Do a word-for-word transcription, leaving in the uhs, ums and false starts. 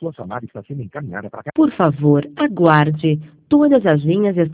Sua chamada está sendo encaminhada para cá. Por favor, aguarde. Todas as linhas estão